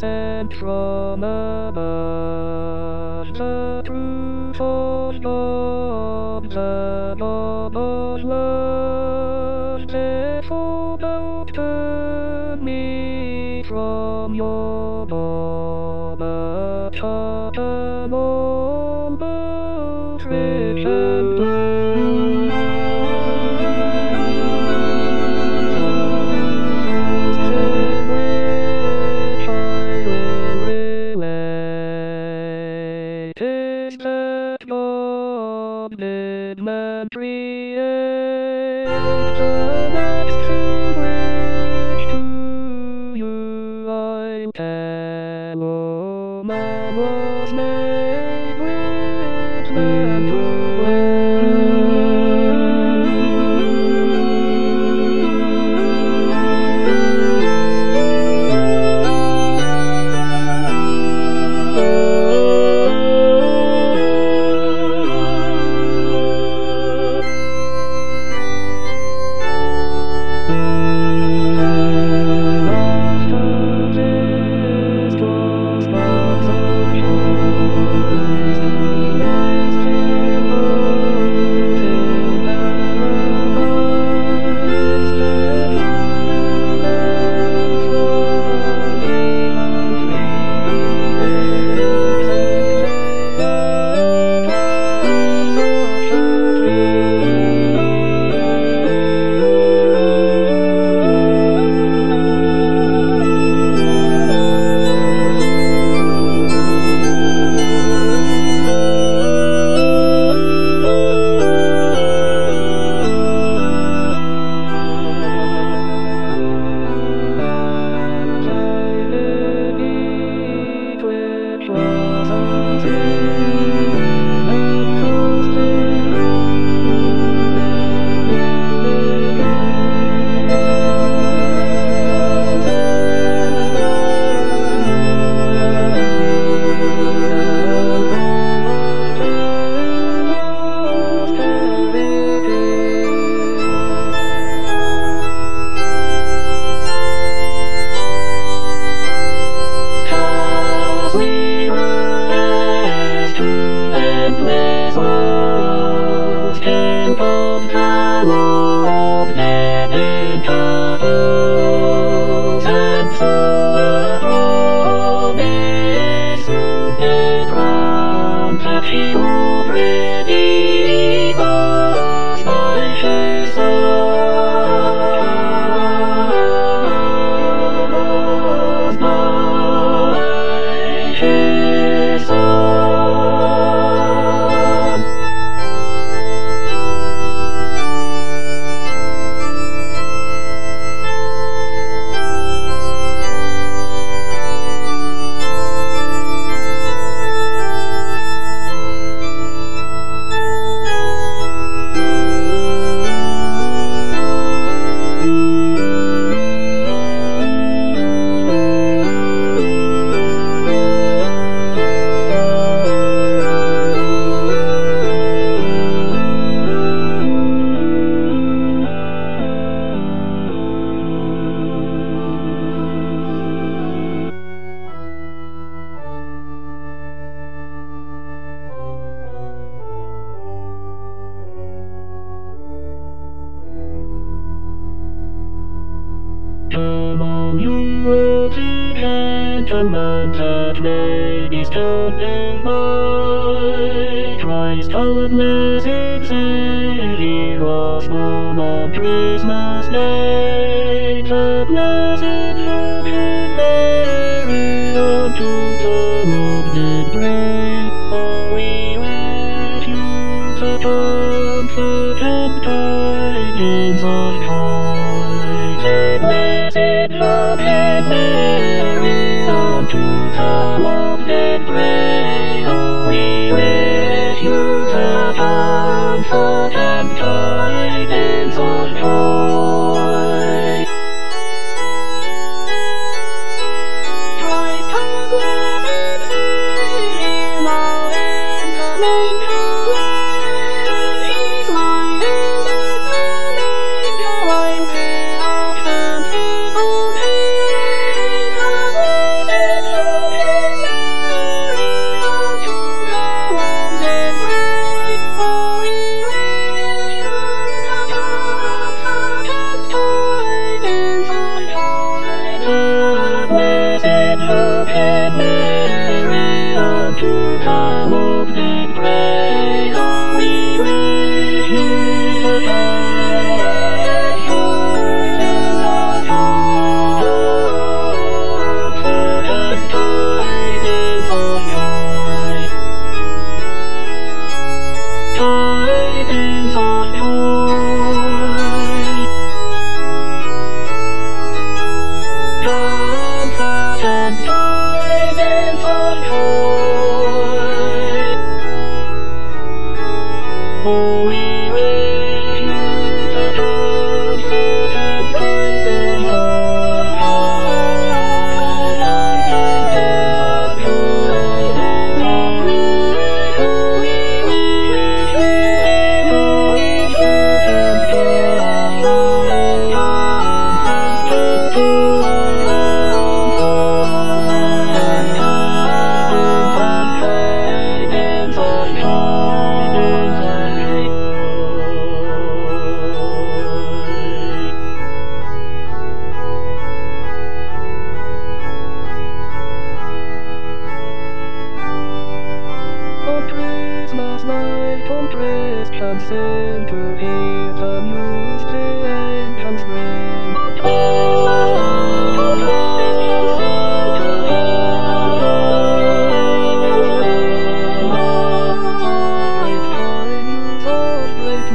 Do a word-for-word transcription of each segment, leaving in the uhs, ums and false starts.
sent from above. The truth of God, the God of love, therefore don't turn me from your law, but utter all both rich and blue. That God did man create the next to which to you I tell, oh, man was made with man to Come on, you worthy gentlemen, that ladies turn in by. Christ our blessed Savior was born on Christmas Day. The blessed Virgin Mary unto the Lord did pray. Oh, we wish you the comfort and tidings of joy. The blessed Virgin Mary unto the Lord did pray. Oh, we wish you the comfort and tidings of joy. Christ our blessed can seem to hear the news, the ancients bring. Great joy, news of great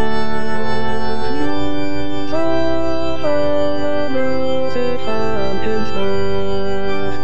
news, news of our music and its birth.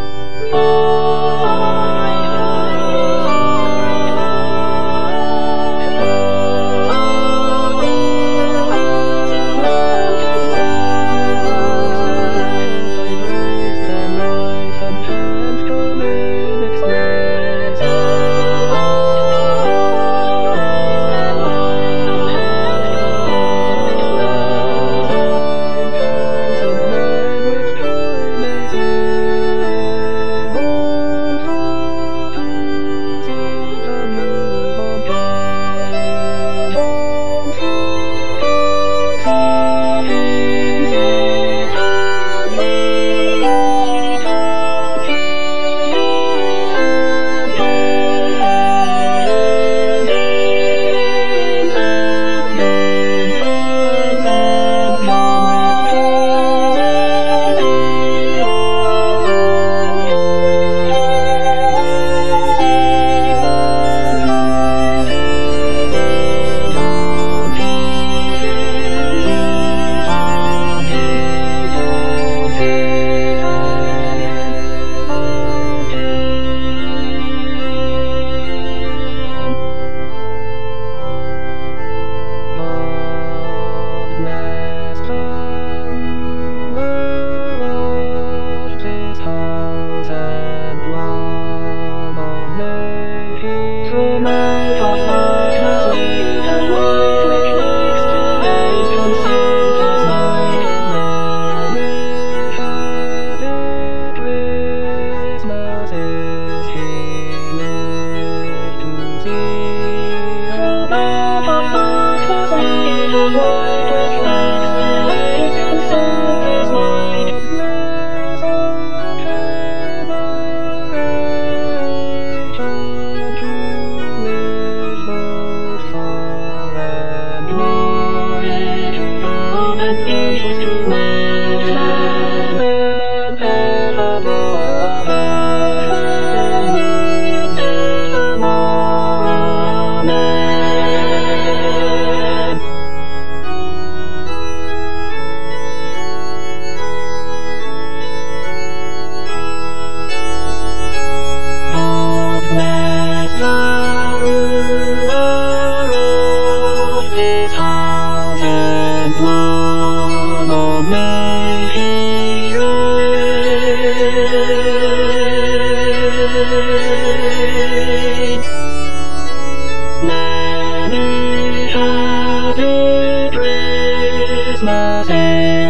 Many happy Christmases.